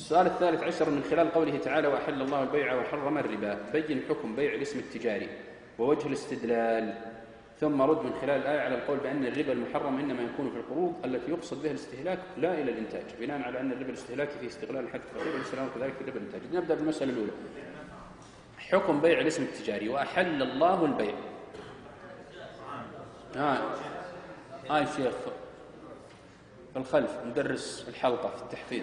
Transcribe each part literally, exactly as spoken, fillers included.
السؤال الثالث عشر من خلال قوله تعالى وأحل الله البيع وحرم الربا، بين حكم بيع الاسم التجاري ووجه الاستدلال، ثم رد من خلال الآية على القول بأن الربا المحرم إنما يكون في القروض التي يقصد بها الاستهلاك لا إلى الإنتاج، بناء على أن الربا الاستهلاكي في استغلال الحق الفقير والسلام وكذلك الربا الإنتاج. نبدأ بالمسألة الأولى، حكم بيع الاسم التجاري. وأحل الله البيع. ها آه. آه الشيخ الخلف مدرس الحلقة في التحفيظ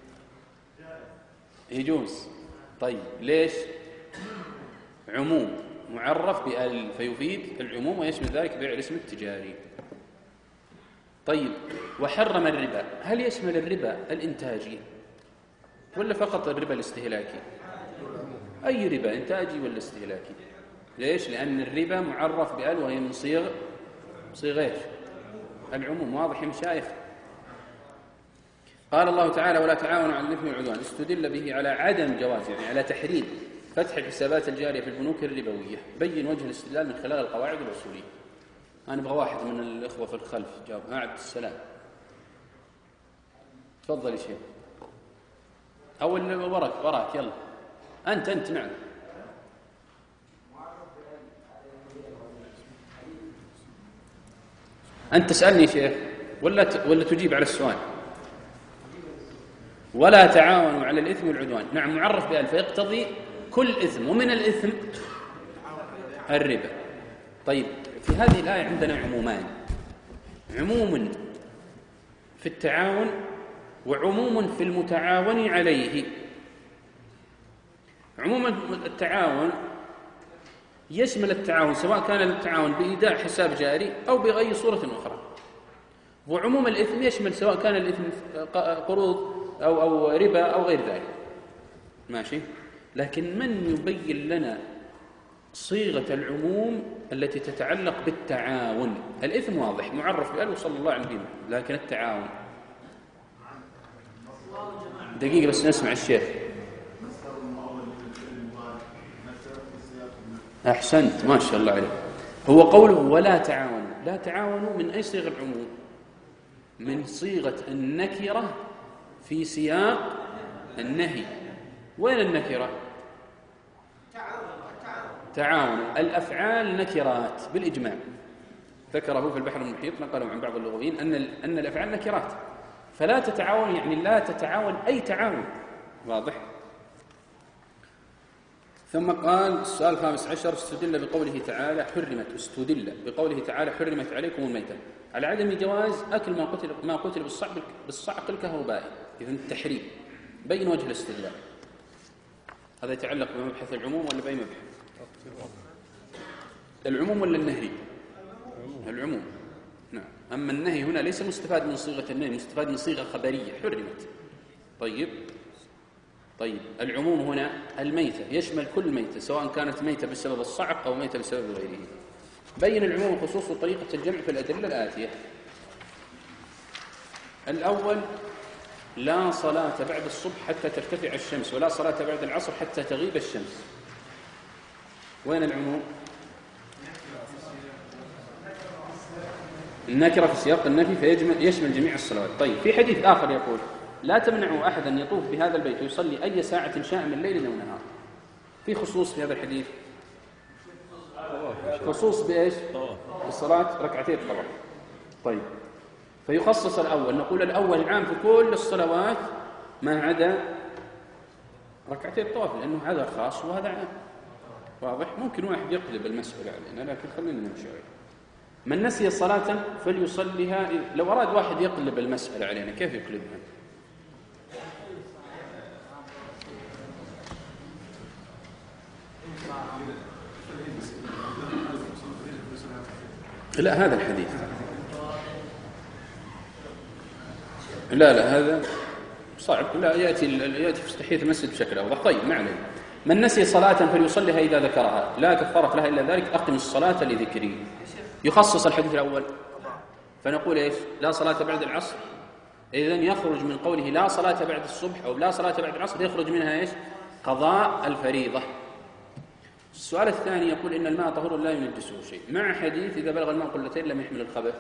يجوز. طيب ليش؟ عموم معرف بأل فيفيد العموم ويشمل ذلك بيع الاسم التجاري. طيب وحرم الربا، هل يشمل الربا الإنتاجي ولا فقط الربا الاستهلاكي؟ أي ربا، إنتاجي ولا استهلاكي؟ ليش؟ لأن الربا معرف بأل وهي من صيغ صيغ العموم. واضح يا مشايخ؟ قال الله تعالى ولا تعاونوا على الإثم والعدوان، استدل به على عدم جواز، يعني على تحريم فتح الحسابات الجارية في البنوك الربوية. بين وجه الاستدلال من خلال القواعد الأصولية. أنا أبغى واحد من الإخوة في الخلف جاوب. عبد السلام تفضل يا شيخ. أو اللي وراك وراك يلا أنت أنت نعم. أنت تسألني يا شيخ ولا ولا تجيب على السؤال؟ ولا تعاونوا على الإثم والعدوان، نعم معرف بأل فيقتضي كل إثم، ومن الإثم الربا. طيب في هذه الآية عندنا عمومان، عموم في التعاون وعموم في المتعاون عليه. عموم التعاون يشمل التعاون سواء كان التعاون بإيداع حساب جاري أو بأي صورة أخرى، وعموم الإثم يشمل سواء كان الإثم قروض أو أو ربا أو غير ذلك. ماشي. لكن من يبين لنا صيغة العموم التي تتعلق بالتعاون؟ الإثم واضح معرف بأل وصلى الله عليه وسلم، لكن التعاون دقيقة بس نسمع الشيخ. أحسنت ما شاء الله عليك. هو قوله ولا تعاونوا، لا تعاونوا من أي صيغة العموم؟ من صيغة النكرة في سياق النهي. وين النكرة؟ تعاون. الأفعال نكرات بالإجماع، ذكره في البحر المحيط نقله عن بعض اللغويين أن أن الأفعال نكرات، فلا تتعاون يعني لا تتعاون أي تعاون. واضح؟ ثم قال السؤال الخامس عشر، استدل بقوله تعالى حرمت، استدل بقوله تعالى حرمت عليكم الميتة على عدم جواز أكل ما قتل ما قتل بالصعق بالصعق الكهربائي، إذن التحريم. بين وجه الاستدلال. هذا يتعلق بمبحث العموم ولا بأي مبحث؟ العموم ولا النهي؟ العموم. نعم. أما النهي هنا ليس مستفاد من صيغة النهي، مستفاد من صيغة خبرية حرمت. طيب طيب العموم هنا الميتة يشمل كل ميتة سواء كانت ميتة بسبب الصعق أو ميتة بسبب غيره. بين العموم خصوص طريقة الجمع في الأدلة الآتية. الأول لا صلاة بعد الصبح حتى ترتفع الشمس، ولا صلاة بعد العصر حتى تغيب الشمس. وين العموم؟ النكرة في سياق النفي فيشمل جميع الصلوات. طيب في حديث آخر يقول لا تمنعوا أحدا يطوف بهذا البيت ويصلي أي ساعة شاء من ليل أو نهار. في خصوص في هذا الحديث، خصوص بإيش؟ بالصلاة ركعتين الطواف. طيب فيخصص الأول، نقول الأول عام في كل الصلوات ما عدا ركعتين الطواف لأنه هذا خاص وهذا عام. واضح؟ ممكن واحد يقلب المسألة علينا لكن خلينا نمشي عليه. من نسي صلاة فليصليها. لو أراد واحد يقلب المسألة علينا كيف يقلبها؟ لا هذا الحديث لا لا هذا صعب. لا يأتي يأتي في تحية المسجد بشكل أوضح. طيب ما عليه. من نسي صلاة فليصليها إذا ذكرها لا كفارة لها إلا ذلك، أقم الصلاة لذكري. يخصص الحديث الأول فنقول إيش؟ لا صلاة بعد العصر. إذن يخرج من قوله لا صلاة بعد الصبح أو لا صلاة بعد العصر يخرج منها إيش؟ قضاء الفريضة. السؤال الثاني يقول إن الماء طهور لا ينجسه شيء، مع حديث إذا بلغ الماء قلتين لم يحمل الخبث.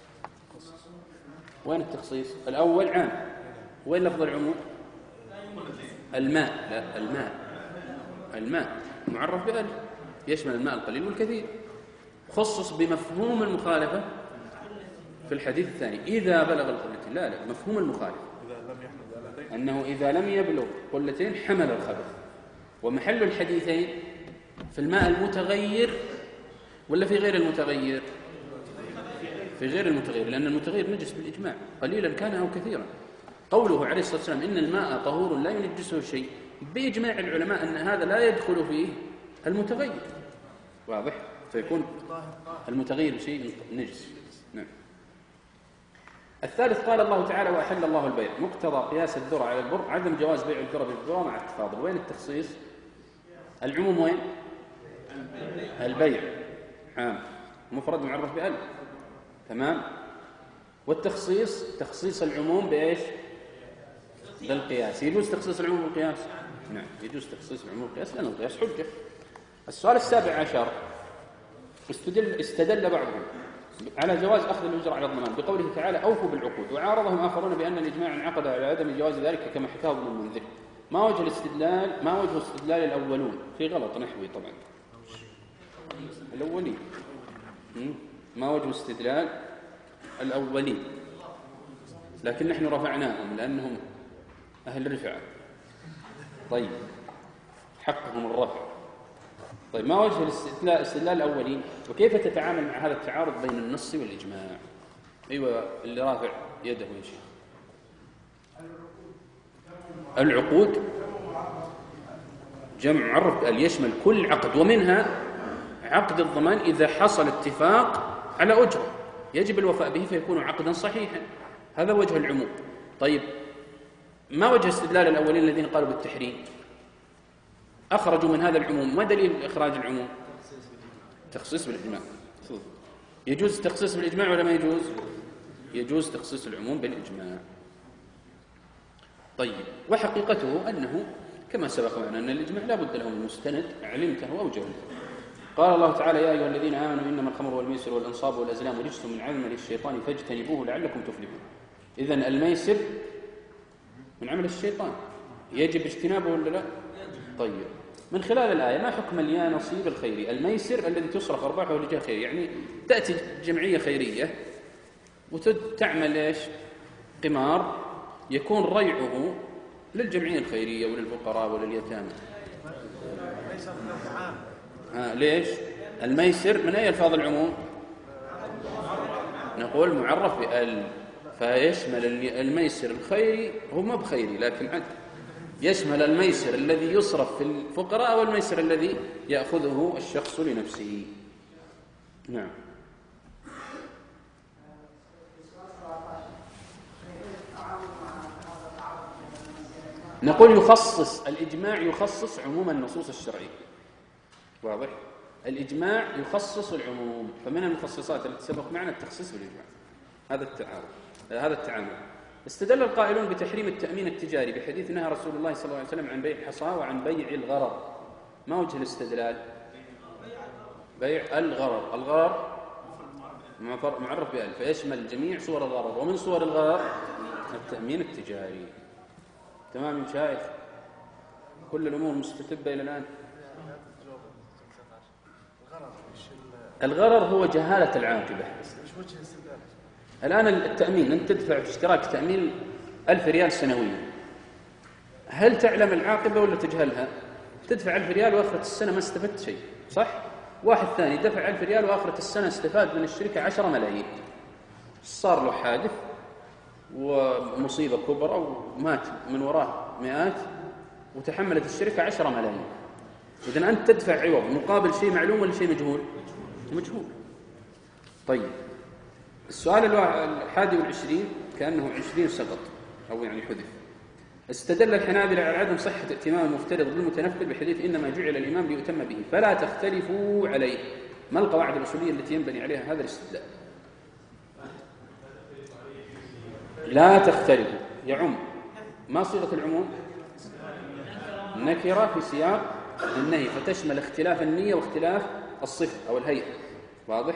وين التخصيص؟ الأول عام، وين لفظ العموم؟ الماء، لا الماء، الماء معرف بألف، يشمل الماء القليل والكثير. خصص بمفهوم المخالفة في الحديث الثاني إذا بلغ القلتين. لا لا، مفهوم المخالفة أنه إذا لم يبلغ قلتين حمل الخبث. ومحل الحديثين في الماء المتغير ولا في غير المتغير؟ في غير المتغير، لأن المتغير نجس بالإجماع قليلا كان أو كثيرا. قوله عليه الصلاة والسلام إن الماء طهور لا ينجسه شيء، بإجماع العلماء أن هذا لا يدخل فيه المتغير. واضح؟ فيكون المتغير بشيء نجس. نعم. الثالث قال الله تعالى وأحل الله البيع. مقتضى قياس الذرة على البر عدم جواز بيع الذرة بالذرة مع التفاضل. وين التخصيص؟ العموم وين؟ البيع عام مفرد معرف بألف، تمام. والتخصيص تخصيص العموم بإيش؟ بالقياس. يجوز تخصيص العموم بالقياس؟ نعم يجوز تخصيص العموم بالقياس لأن القياس حجة. السؤال السابع عشر استدل, استدل بعضهم على جواز أخذ الأجرة على الضمان بقوله تعالى أوفوا بالعقود، وعارضهم آخرون بأن الإجماع انعقد على عدم جواز ذلك كما حكاه ابن المنذر. ما وجه الاستدلال؟ ما وجه استدلال الأولون؟ في غلط نحوي طبعا. الأولين ما وجه استدلال الأولين، لكن نحن رفعناهم لأنهم أهل رفعة. طيب حقهم الرفع. طيب ما وجه الاستدلال استدلال الأولين؟ وكيف تتعامل مع هذا التعارض بين النص والإجماع؟ أيوة اللي رافع يده يا شيخ. العقود جمع معرف بأل يشمل كل عقد، ومنها عقد الضمان إذا حصل اتفاق على أجرة يجب الوفاء به فيكون عقدا صحيحا. هذا وجه العموم. طيب ما وجه استدلال الأولين الذين قالوا بالتحريم؟ أخرجوا من هذا العموم. ما دليل إخراج العموم؟ تخصيص بالإجماع. يجوز تخصيص بالإجماع ولا ما يجوز؟ يجوز تخصيص العموم بالإجماع. طيب وحقيقته أنه كما سبق معنا أن الإجماع لا بد له من مستند علمته أو جهلته. قال الله تعالى يا أيها الذين آمنوا إنما الخمر والميسر والأنصاب والأزلام رجس من عمل الشيطان فاجتنبوه لعلكم تفلحون. إذن الميسر من عمل الشيطان يجب اجتنابه ولا لا؟ طيب من خلال الآية ما حكم اليا نصيب الخيري؟ الميسر الذي تصرف أرباحه لجهة خير، يعني تأتي جمعية خيرية وتعمل إيش؟ قمار يكون ريعه للجمعية الخيرية وللفقراء ولليتامى. آه ليش؟ الميسر من أي ألفاظ العموم؟ نقول معرف بأل، فيشمل الميسر الخيري هو ما بخيري لكن عد يشمل الميسر الذي يصرف في الفقراء والميسر الذي يأخذه الشخص لنفسه. نعم. نقول يخصص الإجماع يخصص عموم النصوص الشرعية. واضح؟ الإجماع يخصص العموم، فمن المخصصات التي سبق معنا التخصيص بالإجماع. هذا التعارض هذا التعامل. استدل القائلون بتحريم التأمين التجاري بحديث نهى رسول الله صلى الله عليه وسلم عن بيع الحصى وعن بيع الغرر. ما وجه الاستدلال؟ بيع الغرر. الغرر معرف بأل فيشمل جميع صور الغرر، ومن صور الغرر التأمين التجاري. تمام يا شايخ؟ كل الأمور مستتبة إلى الآن. الغرر هو جهالة العاقبة. الآن التأمين أنت تدفع في اشتراك تأمين ألف ريال سنويا، هل تعلم العاقبة ولا تجهلها؟ تدفع ألف ريال وآخرة السنة ما استفدت شيء، صح؟ واحد ثاني دفع ألف ريال وآخرة السنة استفاد من الشركة عشرة ملايين، صار له حادث ومصيبة كبرى ومات من وراه مئات وتحملت الشركة عشرة ملايين. إذن أنت تدفع عوض مقابل شيء معلوم ولا شيء مجهول؟ مجهول. طيب السؤال الحادي والعشرين كأنه عشرين سقط أو يعني حذف. استدل الحنابلة على عدم صحة ائتمام المفترض بالمتنفل بحديث إنما جعل الإمام ليؤتم به فلا تختلفوا عليه. ما القواعد الأصولية التي ينبني عليها هذا الاستدلال؟ لا تختلفوا يعم. ما صيغة العموم؟ نكرة في سياق النهي فتشمل اختلاف النية واختلاف الصفة أو الهيئة. واضح؟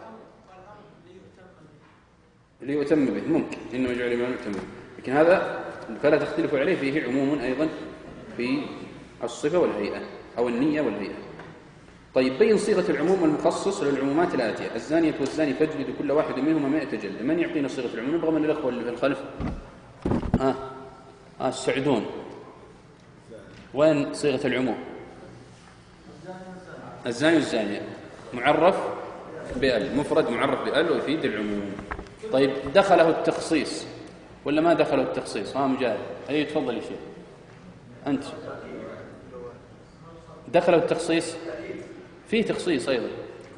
ليؤتم به ممكن إنما جعل الإمام ليؤتم به، لكن هذا فلا تختلفوا عليه فيه عموم أيضا في الصفة والهيئة أو النية والهيئة. طيب بين صيغة العموم والمخصص للعمومات الآتية: الزانية والزاني فاجلدوا كل واحد منهما مائة جلدة. من يعطينا صيغة العموم؟ يبغى من الأخوة اللي في الخلف. آه آه السعدون، وين صيغة العموم؟ الزاني والزانية معرف بأل، مفرد معرف بأل ويفيد العموم. طيب دخله التخصيص ولا ما دخله التخصيص؟ ها مجاهد، أي تفضل يا شيخ. أنت دخله التخصيص؟ فيه تخصيص أيضا.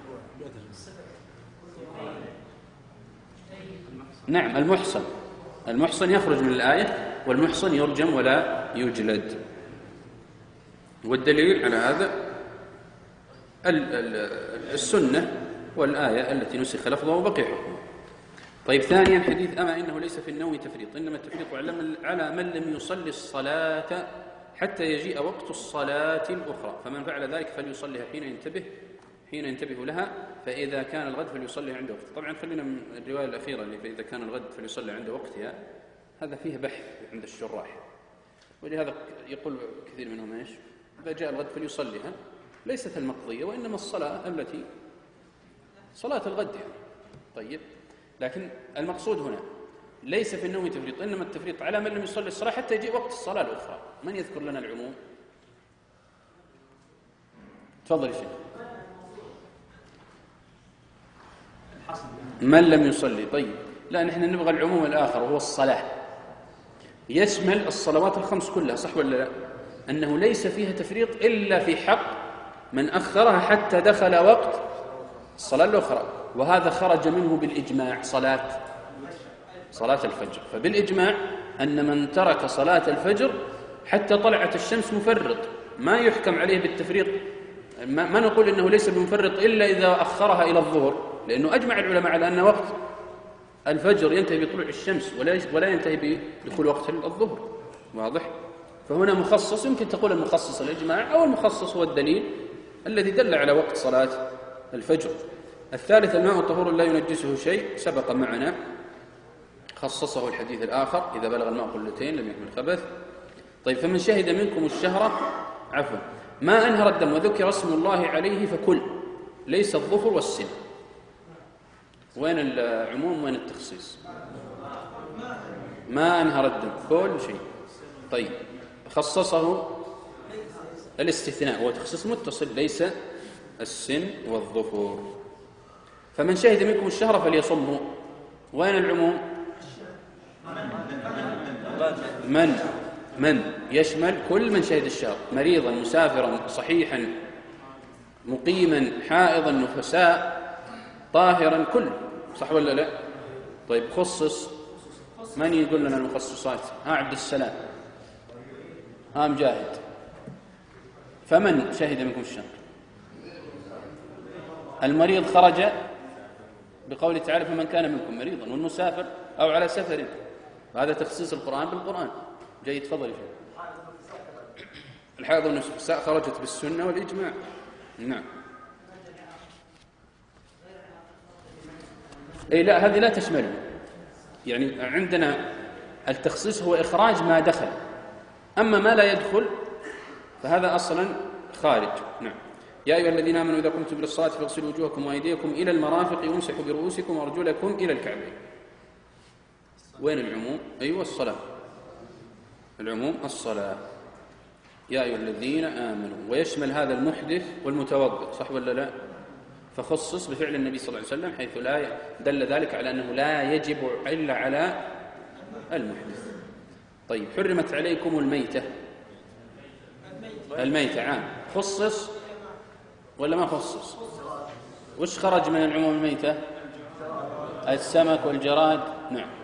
نعم المحصن، المحصن يخرج من الآية، والمحصن يرجم ولا يجلد. والدليل على هذا السنة والآية التي نسخ لفظها وبقي حكمه. طيب ثانيا حديث أما إنه ليس في النوم تفريط، إنما التفريط على من لم يصلي الصلاة حتى يجيء وقت الصلاة الأخرى، فمن فعل ذلك فليصليها حين ينتبه حين ينتبه لها، فإذا كان الغد فليصليها عند وقتها. طبعا خلينا من الرواية الأخيرة اللي فإذا كان الغد فليصلي عند وقتها، هذا فيه بحث عند الشراح، ولهذا يقول كثير منهم ايش؟ إذا جاء الغد فليصليها، ليست المقضية وإنما الصلاة التي صلاة الغد يعني. طيب لكن المقصود هنا ليس في النوم تفريط، إنما التفريط على من لم يصلي الصلاة حتى يجي وقت الصلاة الأخرى. من يذكر لنا العموم؟ تفضل يا شيخ. من لم يصلي. طيب لا، نحن نبغى العموم الآخر وهو الصلاة، يشمل الصلوات الخمس كلها، صح ولا لا؟ أنه ليس فيها تفريط إلا في حق من أخرها حتى دخل وقت الصلاة الأخرى، وهذا خرج منه بالإجماع صلاة صلاة الفجر. فبالإجماع أن من ترك صلاة الفجر حتى طلعت الشمس مفرط، ما يحكم عليه بالتفريط، ما نقول إنه ليس بمفرط إلا إذا أخرها إلى الظهر، لأنه أجمع العلماء على أن وقت الفجر ينتهي بطلوع الشمس ولا ينتهي بدخول وقت الظهر. واضح؟ فهنا مخصص، يمكن تقول المخصص الإجماع، أو المخصص هو الدليل الذي دل على وقت صلاة الفجر. الثالث الماء طهور لا ينجسه شيء، سبق معنا خصصه الحديث الآخر: إذا بلغ الماء قلتين لم يحمل خبث. طيب فمن شهد منكم الشهر عفوا ما أنهر الدم وذكر اسم الله عليه فكل، ليس الظفر والسن. وين العموم وين التخصيص؟ ما أنهر الدم كل شيء. طيب خصصه الاستثناء، هو تخصيص متصل، ليس السن والظفر. فمن شهد منكم الشهر فليصمه. وين العموم؟ من من يشمل كل من شهد الشهر، مريضا مسافرا صحيحا مقيما حائضا نفساء طاهرا، كل، صح ولا لا؟ طيب خصص، من يقول لنا المخصصات؟ ها عبد السلام، ها مجاهد. فمن شهد منكم الشهر؟ المريض خرج بقوله تعالى: فمن كان منكم مريضا، والمسافر أو على سفر. هذا تخصيص القرآن بالقرآن. جيد، تفضل. الحائض والنفساء خرجت بالسنة والإجماع. نعم. أي لا، هذه لا تشمله. يعني عندنا التخصيص هو إخراج ما دخل، أما ما لا يدخل فهذا أصلا خارج. نعم. يا أيها الذين آمنوا إذا قمتم للصلاة فاغسلوا وجوهكم وأيديكم إلى المرافق وامسحوا برؤوسكم وأرجلكم إلى الكعبين. وين العموم؟ أيوة الصلاة، العموم الصلاة. يا أيها الذين آمنوا، ويشمل هذا المحدث والمتوضئ، صح ولا لا؟ فخصص بفعل النبي صلى الله عليه وسلم، حيث لا دل ذلك على أنه لا يجب إلا على المحدث. طيب حرمت عليكم الميتة. الميتة عام، خصص ولا ما خصص؟ وش خرج من العموم الميتة؟ السمك والجراد. نعم.